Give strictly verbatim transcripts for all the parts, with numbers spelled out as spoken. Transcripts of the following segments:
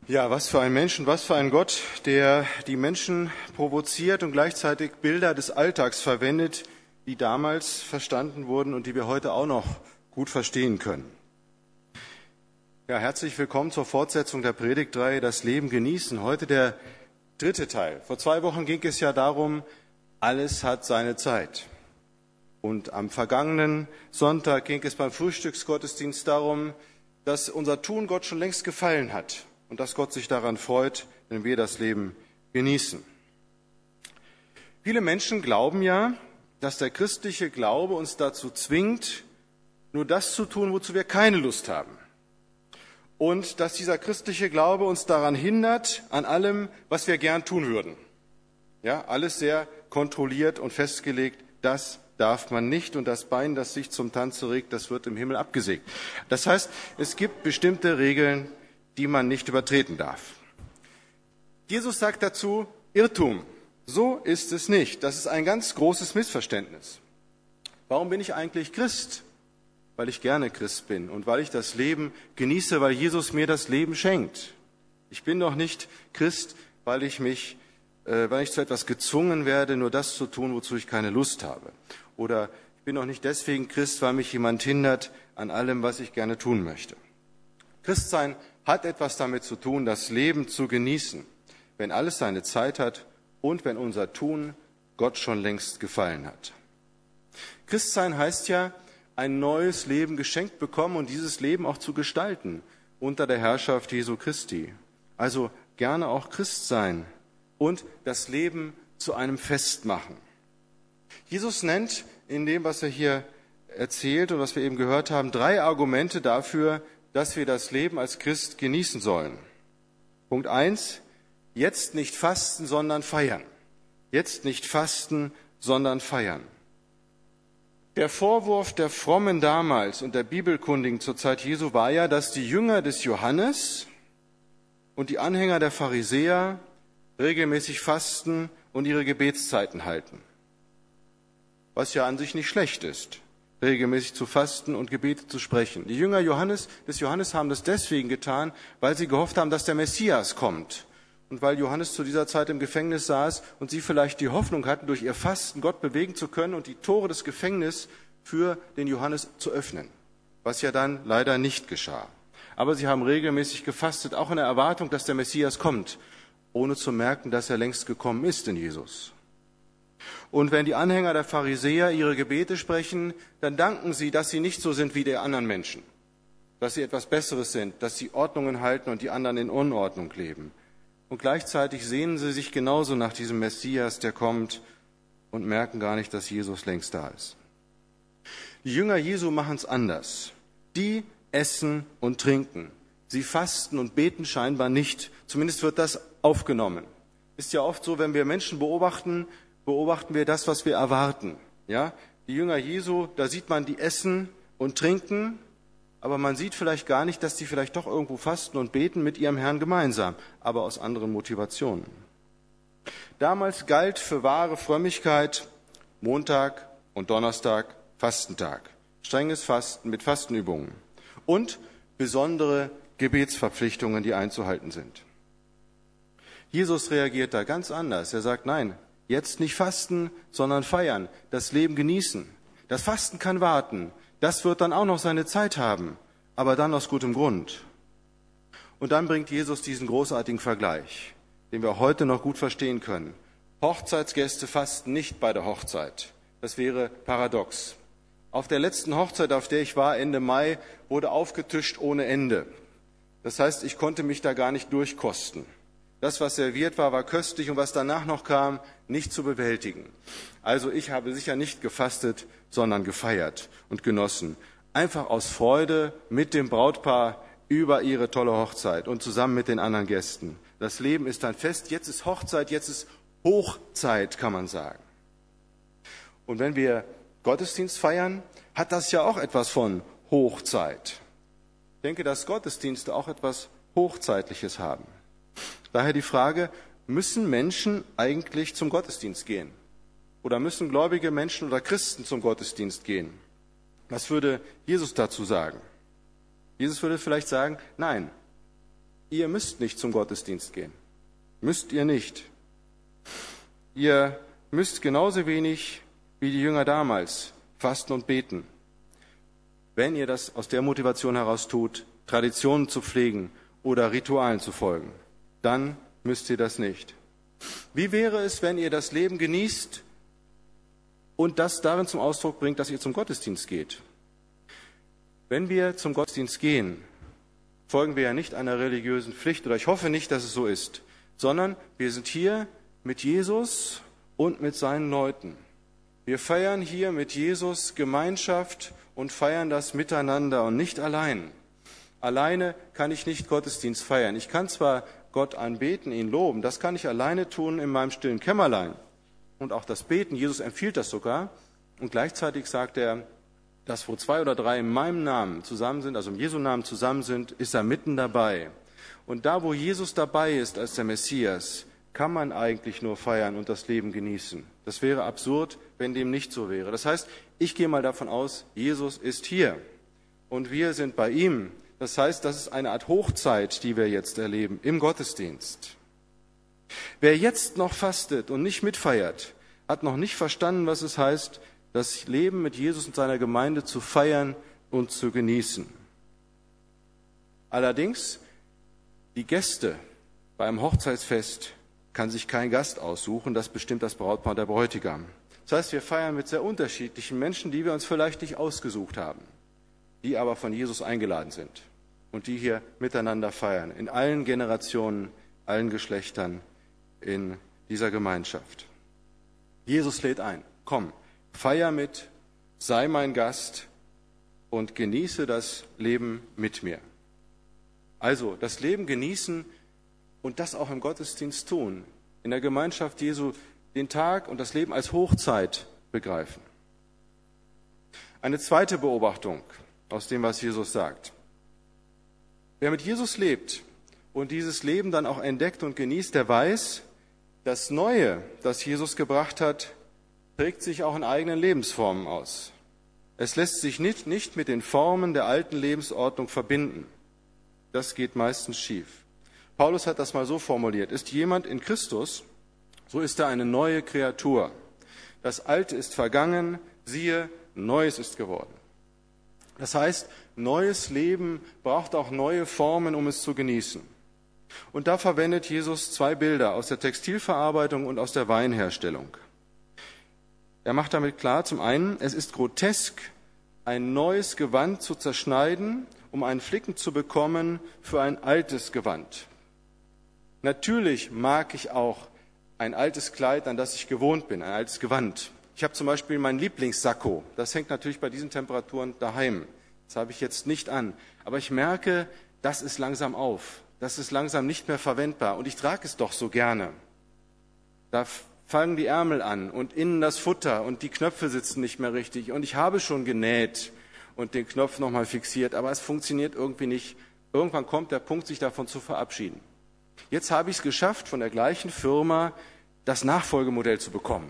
Ja, was für ein Mensch und was für ein Gott, der die Menschen provoziert und gleichzeitig Bilder des Alltags verwendet, die damals verstanden wurden und die wir heute auch noch gut verstehen können. Ja, herzlich willkommen zur Fortsetzung der Predigtreihe Das Leben genießen. Heute der dritte Teil. Vor zwei Wochen ging es ja darum, alles hat seine Zeit. Und am vergangenen Sonntag ging es beim Frühstücksgottesdienst darum, dass unser Tun Gott schon längst gefallen hat. Und dass Gott sich daran freut, wenn wir das Leben genießen. Viele Menschen glauben ja, dass der christliche Glaube uns dazu zwingt, nur das zu tun, wozu wir keine Lust haben. Und dass dieser christliche Glaube uns daran hindert, an allem, was wir gern tun würden. Ja, alles sehr kontrolliert und festgelegt, das darf man nicht. Und das Bein, das sich zum Tanze regt, das wird im Himmel abgesägt. Das heißt, es gibt bestimmte Regeln, die man nicht übertreten darf. Jesus sagt dazu, Irrtum, so ist es nicht. Das ist ein ganz großes Missverständnis. Warum bin ich eigentlich Christ? Weil ich gerne Christ bin und weil ich das Leben genieße, weil Jesus mir das Leben schenkt. Ich bin doch nicht Christ, weil ich mich, äh, weil ich zu etwas gezwungen werde, nur das zu tun, wozu ich keine Lust habe. Oder ich bin doch nicht deswegen Christ, weil mich jemand hindert an allem, was ich gerne tun möchte. Christsein hat etwas damit zu tun, das Leben zu genießen, wenn alles seine Zeit hat und wenn unser Tun Gott schon längst gefallen hat. Christsein heißt ja, ein neues Leben geschenkt bekommen und dieses Leben auch zu gestalten unter der Herrschaft Jesu Christi. Also gerne auch Christ sein und das Leben zu einem Fest machen. Jesus nennt in dem, was er hier erzählt und was wir eben gehört haben, drei Argumente dafür, dass wir das Leben als Christ genießen sollen. Punkt eins, jetzt nicht fasten, sondern feiern. Jetzt nicht fasten, sondern feiern. Der Vorwurf der Frommen damals und der Bibelkundigen zur Zeit Jesu war ja, dass die Jünger des Johannes und die Anhänger der Pharisäer regelmäßig fasten und ihre Gebetszeiten halten. Was ja an sich nicht schlecht ist, regelmäßig zu fasten und Gebete zu sprechen. Die Jünger Johannes, des Johannes haben das deswegen getan, weil sie gehofft haben, dass der Messias kommt. Und weil Johannes zu dieser Zeit im Gefängnis saß und sie vielleicht die Hoffnung hatten, durch ihr Fasten Gott bewegen zu können und die Tore des Gefängnisses für den Johannes zu öffnen. Was ja dann leider nicht geschah. Aber sie haben regelmäßig gefastet, auch in der Erwartung, dass der Messias kommt, ohne zu merken, dass er längst gekommen ist in Jesus. Und wenn die Anhänger der Pharisäer ihre Gebete sprechen, dann danken sie, dass sie nicht so sind wie die anderen Menschen. Dass sie etwas Besseres sind, dass sie Ordnungen halten und die anderen in Unordnung leben. Und gleichzeitig sehnen sie sich genauso nach diesem Messias, der kommt, und merken gar nicht, dass Jesus längst da ist. Die Jünger Jesu machen es anders. Die essen und trinken. Sie fasten und beten scheinbar nicht. Zumindest wird das aufgenommen. Ist ja oft so, wenn wir Menschen beobachten, beobachten wir das, was wir erwarten. Ja, die Jünger Jesu, da sieht man, die essen und trinken, aber man sieht vielleicht gar nicht, dass die vielleicht doch irgendwo fasten und beten mit ihrem Herrn gemeinsam, aber aus anderen Motivationen. Damals galt für wahre Frömmigkeit Montag und Donnerstag Fastentag. Strenges Fasten mit Fastenübungen und besondere Gebetsverpflichtungen, die einzuhalten sind. Jesus reagiert da ganz anders. Er sagt, nein, jetzt nicht fasten, sondern feiern, das Leben genießen. Das Fasten kann warten, das wird dann auch noch seine Zeit haben, aber dann aus gutem Grund. Und dann bringt Jesus diesen großartigen Vergleich, den wir heute noch gut verstehen können. Hochzeitsgäste fasten nicht bei der Hochzeit. Das wäre paradox. Auf der letzten Hochzeit, auf der ich war, Ende Mai, wurde aufgetischt ohne Ende. Das heißt, ich konnte mich da gar nicht durchkosten. Das, was serviert war, war köstlich und was danach noch kam, nicht zu bewältigen. Also ich habe sicher nicht gefastet, sondern gefeiert und genossen. Einfach aus Freude mit dem Brautpaar über ihre tolle Hochzeit und zusammen mit den anderen Gästen. Das Leben ist ein Fest, jetzt ist Hochzeit, jetzt ist Hochzeit, kann man sagen. Und wenn wir Gottesdienst feiern, hat das ja auch etwas von Hochzeit. Ich denke, dass Gottesdienste auch etwas Hochzeitliches haben. Daher die Frage, müssen Menschen eigentlich zum Gottesdienst gehen? Oder müssen gläubige Menschen oder Christen zum Gottesdienst gehen? Was würde Jesus dazu sagen? Jesus würde vielleicht sagen, nein, ihr müsst nicht zum Gottesdienst gehen. Müsst ihr nicht. Ihr müsst genauso wenig wie die Jünger damals fasten und beten. Wenn ihr das aus der Motivation heraus tut, Traditionen zu pflegen oder Ritualen zu folgen, dann müsst ihr das nicht. Wie wäre es, wenn ihr das Leben genießt und das darin zum Ausdruck bringt, dass ihr zum Gottesdienst geht? Wenn wir zum Gottesdienst gehen, folgen wir ja nicht einer religiösen Pflicht, oder ich hoffe nicht, dass es so ist, sondern wir sind hier mit Jesus und mit seinen Leuten. Wir feiern hier mit Jesus Gemeinschaft und feiern das miteinander und nicht allein. Alleine kann ich nicht Gottesdienst feiern. Ich kann zwar Gott anbeten, ihn loben, das kann ich alleine tun in meinem stillen Kämmerlein. Und auch das Beten, Jesus empfiehlt das sogar. Und gleichzeitig sagt er, dass wo zwei oder drei in meinem Namen zusammen sind, also im Jesu Namen zusammen sind, ist er mitten dabei. Und da, wo Jesus dabei ist als der Messias, kann man eigentlich nur feiern und das Leben genießen. Das wäre absurd, wenn dem nicht so wäre. Das heißt, ich gehe mal davon aus, Jesus ist hier und wir sind bei ihm. Das heißt, das ist eine Art Hochzeit, die wir jetzt erleben im Gottesdienst. Wer jetzt noch fastet und nicht mitfeiert, hat noch nicht verstanden, was es heißt, das Leben mit Jesus und seiner Gemeinde zu feiern und zu genießen. Allerdings, die Gäste beim Hochzeitsfest kann sich kein Gast aussuchen, das bestimmt das Brautpaar, der Bräutigam. Das heißt, wir feiern mit sehr unterschiedlichen Menschen, die wir uns vielleicht nicht ausgesucht haben, die aber von Jesus eingeladen sind und die hier miteinander feiern, in allen Generationen, allen Geschlechtern in dieser Gemeinschaft. Jesus lädt ein, komm, feier mit, sei mein Gast und genieße das Leben mit mir. Also das Leben genießen und das auch im Gottesdienst tun, in der Gemeinschaft Jesu den Tag und das Leben als Hochzeit begreifen. Eine zweite Beobachtung aus dem, was Jesus sagt. Wer mit Jesus lebt und dieses Leben dann auch entdeckt und genießt, der weiß, das Neue, das Jesus gebracht hat, trägt sich auch in eigenen Lebensformen aus. Es lässt sich nicht, nicht mit den Formen der alten Lebensordnung verbinden. Das geht meistens schief. Paulus hat das mal so formuliert: Ist jemand in Christus, so ist er eine neue Kreatur. Das Alte ist vergangen, siehe, Neues ist geworden. Das heißt, neues Leben braucht auch neue Formen, um es zu genießen. Und da verwendet Jesus zwei Bilder aus der Textilverarbeitung und aus der Weinherstellung. Er macht damit klar, zum einen, es ist grotesk, ein neues Gewand zu zerschneiden, um einen Flicken zu bekommen für ein altes Gewand. Natürlich mag ich auch ein altes Kleid, an das ich gewohnt bin, ein altes Gewand. Ich habe zum Beispiel meinen Lieblingssakko. Das hängt natürlich bei diesen Temperaturen daheim. Das habe ich jetzt nicht an. Aber ich merke, das ist langsam auf. Das ist langsam nicht mehr verwendbar. Und ich trage es doch so gerne. Da fangen die Ärmel an und innen das Futter und die Knöpfe sitzen nicht mehr richtig. Und ich habe schon genäht und den Knopf nochmal fixiert, aber es funktioniert irgendwie nicht. Irgendwann kommt der Punkt, sich davon zu verabschieden. Jetzt habe ich es geschafft, von der gleichen Firma das Nachfolgemodell zu bekommen.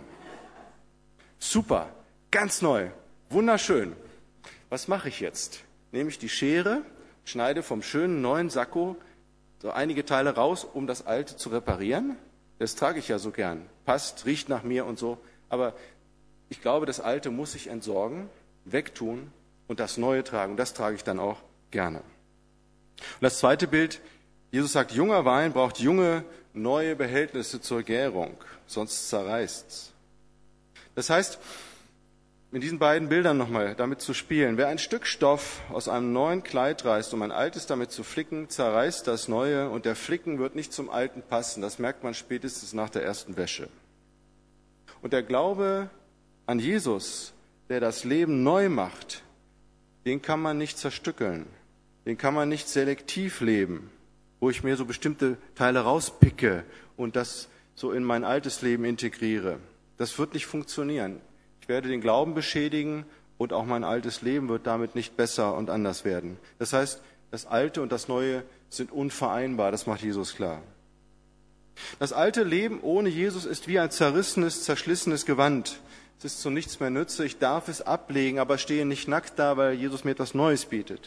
Super, ganz neu, wunderschön. Was mache ich jetzt? Nehme ich die Schere, schneide vom schönen neuen Sakko so einige Teile raus, um das alte zu reparieren. Das trage ich ja so gern. Passt, riecht nach mir und so. Aber ich glaube, das Alte muss ich entsorgen, wegtun und das Neue tragen. Das trage ich dann auch gerne. Und das zweite Bild, Jesus sagt, junger Wein braucht junge, neue Behältnisse zur Gärung, sonst zerreißt's. Das heißt, mit diesen beiden Bildern nochmal damit zu spielen. Wer ein Stück Stoff aus einem neuen Kleid reißt, um ein altes damit zu flicken, zerreißt das Neue und der Flicken wird nicht zum Alten passen. Das merkt man spätestens nach der ersten Wäsche. Und der Glaube an Jesus, der das Leben neu macht, den kann man nicht zerstückeln. Den kann man nicht selektiv leben, wo ich mir so bestimmte Teile rauspicke und das so in mein altes Leben integriere. Das wird nicht funktionieren. Ich werde den Glauben beschädigen und auch mein altes Leben wird damit nicht besser und anders werden. Das heißt, das Alte und das Neue sind unvereinbar, das macht Jesus klar. Das alte Leben ohne Jesus ist wie ein zerrissenes, zerschlissenes Gewand. Es ist zu nichts mehr Nütze, ich darf es ablegen, aber stehe nicht nackt da, weil Jesus mir etwas Neues bietet.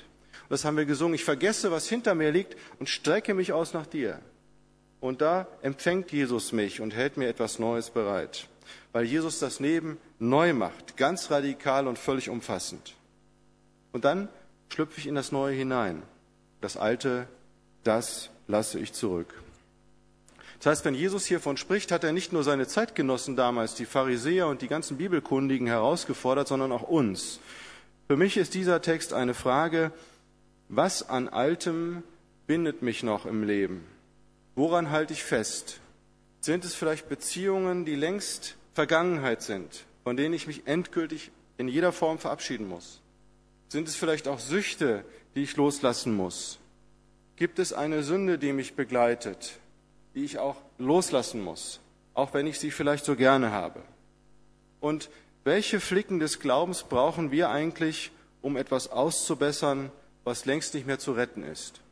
Das haben wir gesungen. Ich vergesse, was hinter mir liegt und strecke mich aus nach dir. Und da empfängt Jesus mich und hält mir etwas Neues bereit, weil Jesus das Leben neu macht, ganz radikal und völlig umfassend. Und dann schlüpfe ich in das Neue hinein. Das Alte, das lasse ich zurück. Das heißt, wenn Jesus hiervon spricht, hat er nicht nur seine Zeitgenossen damals, die Pharisäer und die ganzen Bibelkundigen herausgefordert, sondern auch uns. Für mich ist dieser Text eine Frage, was an Altem bindet mich noch im Leben? Woran halte ich fest? Sind es vielleicht Beziehungen, die längst Vergangenheit sind, von denen ich mich endgültig in jeder Form verabschieden muss? Sind es vielleicht auch Süchte, die ich loslassen muss? Gibt es eine Sünde, die mich begleitet, die ich auch loslassen muss, auch wenn ich sie vielleicht so gerne habe? Und welche Flicken des Glaubens brauchen wir eigentlich, um etwas auszubessern, was längst nicht mehr zu retten ist?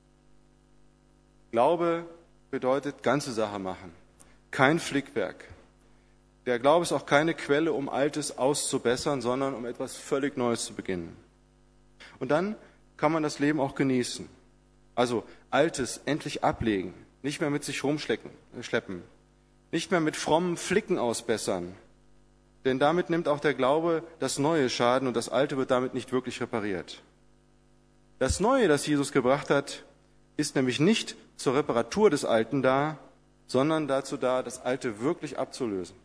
Glaube bedeutet ganze Sache machen, kein Flickwerk. Der Glaube ist auch keine Quelle, um Altes auszubessern, sondern um etwas völlig Neues zu beginnen. Und dann kann man das Leben auch genießen. Also Altes endlich ablegen, nicht mehr mit sich rumschleppen, nicht mehr mit frommen Flicken ausbessern. Denn damit nimmt auch der Glaube das Neue Schaden und das Alte wird damit nicht wirklich repariert. Das Neue, das Jesus gebracht hat, ist nämlich nicht zur Reparatur des Alten da, sondern dazu da, das Alte wirklich abzulösen.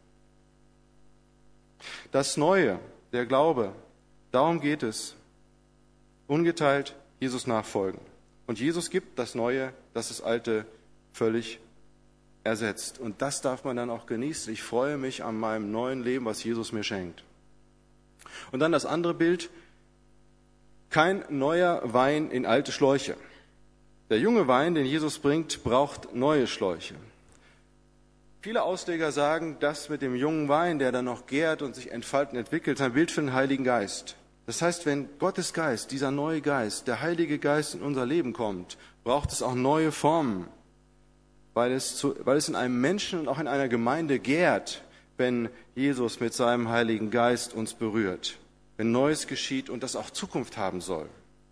Das Neue, der Glaube, darum geht es. Ungeteilt Jesus nachfolgen. Und Jesus gibt das Neue, das das Alte völlig ersetzt. Und das darf man dann auch genießen. Ich freue mich an meinem neuen Leben, was Jesus mir schenkt. Und dann das andere Bild. Kein neuer Wein in alte Schläuche. Der junge Wein, den Jesus bringt, braucht neue Schläuche. Viele Ausleger sagen, das mit dem jungen Wein, der dann noch gärt und sich entfalten entwickelt, ist ein Bild für den Heiligen Geist. Das heißt, wenn Gottes Geist, dieser neue Geist, der Heilige Geist in unser Leben kommt, braucht es auch neue Formen, weil es, zu, weil es in einem Menschen und auch in einer Gemeinde gärt, wenn Jesus mit seinem Heiligen Geist uns berührt, wenn Neues geschieht und das auch Zukunft haben soll.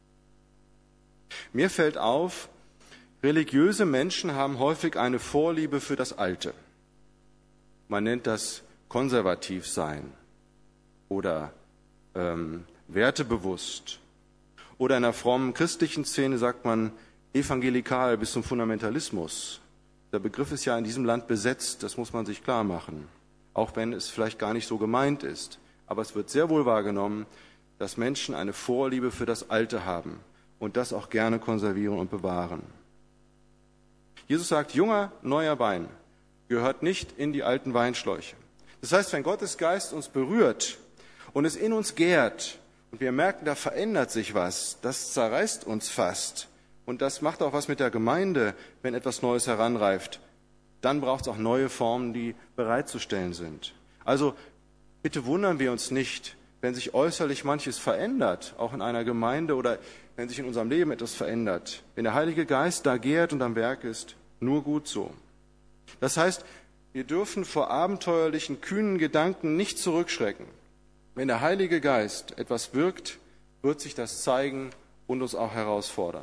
Mir fällt auf, religiöse Menschen haben häufig eine Vorliebe für das Alte. Man nennt das konservativ sein oder ähm, wertebewusst. Oder in der frommen christlichen Szene sagt man evangelikal bis zum Fundamentalismus. Der Begriff ist ja in diesem Land besetzt, das muss man sich klar machen. Auch wenn es vielleicht gar nicht so gemeint ist. Aber es wird sehr wohl wahrgenommen, dass Menschen eine Vorliebe für das Alte haben und das auch gerne konservieren und bewahren. Jesus sagt, junger, neuer Wein gehört nicht in die alten Weinschläuche. Das heißt, wenn Gottes Geist uns berührt und es in uns gärt und wir merken, da verändert sich was, das zerreißt uns fast und das macht auch was mit der Gemeinde, wenn etwas Neues heranreift, dann braucht es auch neue Formen, die bereitzustellen sind. Also bitte wundern wir uns nicht, wenn sich äußerlich manches verändert, auch in einer Gemeinde oder wenn sich in unserem Leben etwas verändert. Wenn der Heilige Geist da gärt und am Werk ist, nur gut so. Das heißt, wir dürfen vor abenteuerlichen, kühnen Gedanken nicht zurückschrecken. Wenn der Heilige Geist etwas wirkt, wird sich das zeigen und uns auch herausfordern.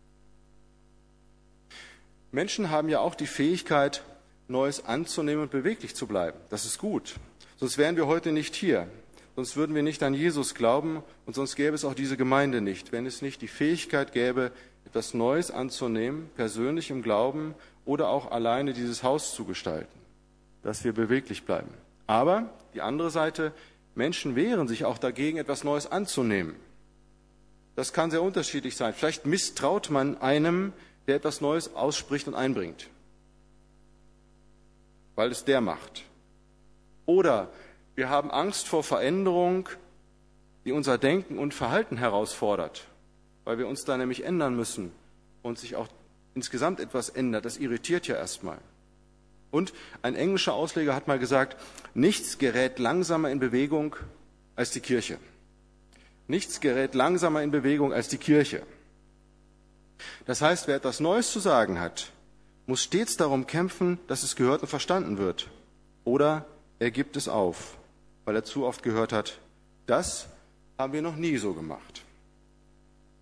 Menschen haben ja auch die Fähigkeit, Neues anzunehmen und beweglich zu bleiben. Das ist gut. Sonst wären wir heute nicht hier. Sonst würden wir nicht an Jesus glauben und sonst gäbe es auch diese Gemeinde nicht, wenn es nicht die Fähigkeit gäbe, etwas Neues anzunehmen, persönlich im Glauben oder auch alleine dieses Haus zu gestalten, dass wir beweglich bleiben. Aber die andere Seite, Menschen wehren sich auch dagegen, etwas Neues anzunehmen. Das kann sehr unterschiedlich sein. Vielleicht misstraut man einem, der etwas Neues ausspricht und einbringt, weil es der macht. Oder wir haben Angst vor Veränderung, die unser Denken und Verhalten herausfordert, weil wir uns da nämlich ändern müssen und sich auch insgesamt etwas ändert. Das irritiert ja erstmal. Und ein englischer Ausleger hat mal gesagt, nichts gerät langsamer in Bewegung als die Kirche. Nichts gerät langsamer in Bewegung als die Kirche. Das heißt, wer etwas Neues zu sagen hat, muss stets darum kämpfen, dass es gehört und verstanden wird. Oder er gibt es auf, weil er zu oft gehört hat, das haben wir noch nie so gemacht.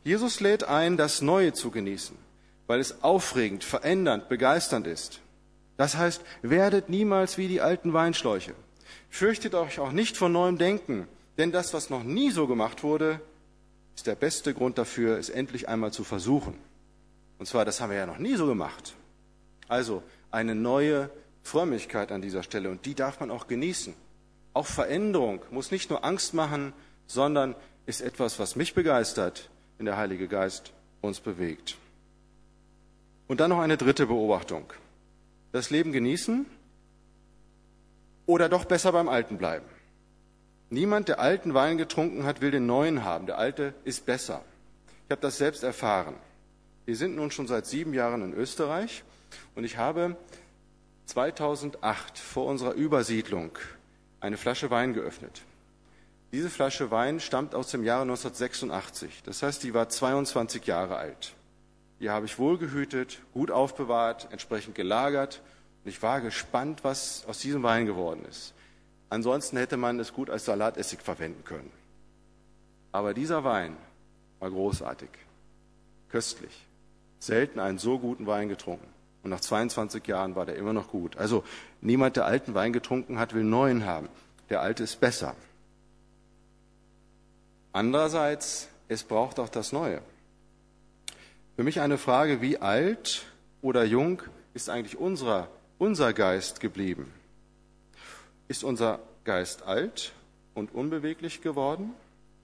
Jesus lädt ein, das Neue zu genießen, weil es aufregend, verändernd, begeisternd ist. Das heißt, werdet niemals wie die alten Weinschläuche. Fürchtet euch auch nicht vor neuem Denken, denn das, was noch nie so gemacht wurde, ist der beste Grund dafür, es endlich einmal zu versuchen. Und zwar, das haben wir ja noch nie so gemacht. Also eine neue Frömmigkeit an dieser Stelle, und die darf man auch genießen. Auch Veränderung muss nicht nur Angst machen, sondern ist etwas, was mich begeistert, wenn der Heilige Geist uns bewegt. Und dann noch eine dritte Beobachtung. Das Leben genießen oder doch besser beim Alten bleiben. Niemand, der alten Wein getrunken hat, will den neuen haben. Der alte ist besser. Ich habe das selbst erfahren. Wir sind nun schon seit sieben Jahren in Österreich und ich habe zweitausendacht vor unserer Übersiedlung eine Flasche Wein geöffnet. Diese Flasche Wein stammt aus dem Jahre neunzehnhundertsechsundachtzig. Das heißt, die war zweiundzwanzig Jahre alt. Die habe ich wohlgehütet, gut aufbewahrt, entsprechend gelagert. Und ich war gespannt, was aus diesem Wein geworden ist. Ansonsten hätte man es gut als Salatessig verwenden können. Aber dieser Wein war großartig, köstlich. Selten einen so guten Wein getrunken. Und nach zweiundzwanzig Jahren war der immer noch gut. Also niemand, der alten Wein getrunken hat, will neuen haben. Der alte ist besser. Andererseits, es braucht auch das Neue. Für mich eine Frage, wie alt oder jung ist eigentlich unser, unser Geist geblieben? Ist unser Geist alt und unbeweglich geworden?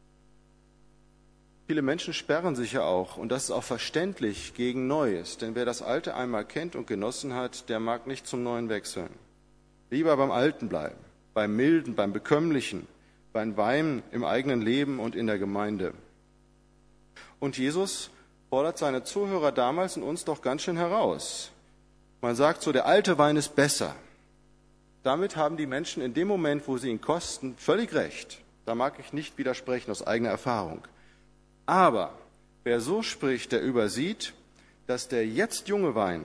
Viele Menschen sperren sich ja auch, und das ist auch verständlich, gegen Neues. Denn wer das Alte einmal kennt und genossen hat, der mag nicht zum Neuen wechseln. Lieber beim Alten bleiben, beim Milden, beim Bekömmlichen, beim Weinen im eigenen Leben und in der Gemeinde. Und Jesus fordert seine Zuhörer damals und uns doch ganz schön heraus. Man sagt so, der alte Wein ist besser. Damit haben die Menschen in dem Moment, wo sie ihn kosten, völlig recht. Da mag ich nicht widersprechen aus eigener Erfahrung. Aber wer so spricht, der übersieht, dass der jetzt junge Wein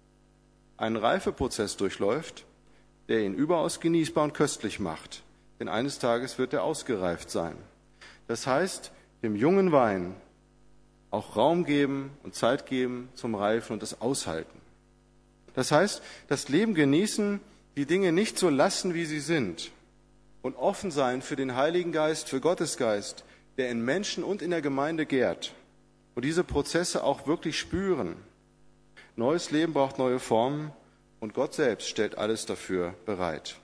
einen Reifeprozess durchläuft, der ihn überaus genießbar und köstlich macht. Denn eines Tages wird er ausgereift sein. Das heißt, dem jungen Wein auch Raum geben und Zeit geben zum Reifen und das Aushalten. Das heißt, das Leben genießen, die Dinge nicht so lassen, wie sie sind, und offen sein für den Heiligen Geist, für Gottes Geist, der in Menschen und in der Gemeinde gärt, und diese Prozesse auch wirklich spüren. Neues Leben braucht neue Formen, und Gott selbst stellt alles dafür bereit.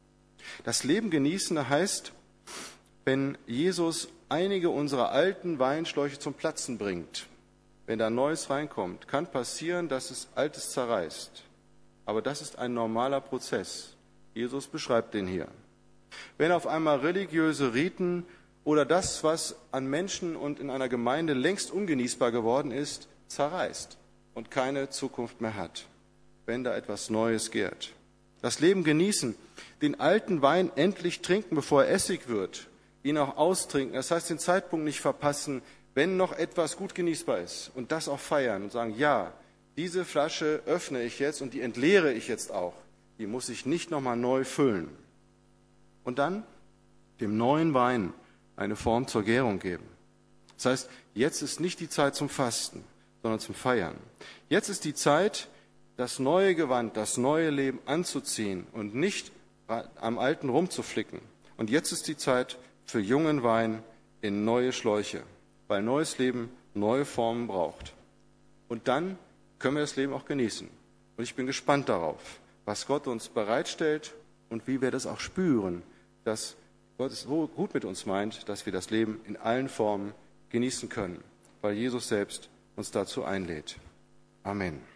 Das Leben genießen heißt, wenn Jesus einige unserer alten Weinschläuche zum Platzen bringt, wenn da Neues reinkommt, kann passieren, dass es Altes zerreißt. Aber das ist ein normaler Prozess. Jesus beschreibt den hier. Wenn auf einmal religiöse Riten oder das, was an Menschen und in einer Gemeinde längst ungenießbar geworden ist, zerreißt und keine Zukunft mehr hat, wenn da etwas Neues gärt. Das Leben genießen, den alten Wein endlich trinken, bevor er Essig wird, ihn auch austrinken, das heißt den Zeitpunkt nicht verpassen, wenn noch etwas gut genießbar ist, und das auch feiern und sagen, ja, diese Flasche öffne ich jetzt und die entleere ich jetzt auch, die muss ich nicht nochmal neu füllen. Und dann dem neuen Wein eine Form zur Gärung geben. Das heißt, jetzt ist nicht die Zeit zum Fasten, sondern zum Feiern. Jetzt ist die Zeit, das neue Gewand, das neue Leben anzuziehen und nicht am Alten rumzuflicken. Und jetzt ist die Zeit für jungen Wein in neue Schläuche, weil neues Leben neue Formen braucht. Und dann können wir das Leben auch genießen. Und ich bin gespannt darauf, was Gott uns bereitstellt und wie wir das auch spüren, dass Gott es so gut mit uns meint, dass wir das Leben in allen Formen genießen können, weil Jesus selbst uns dazu einlädt. Amen.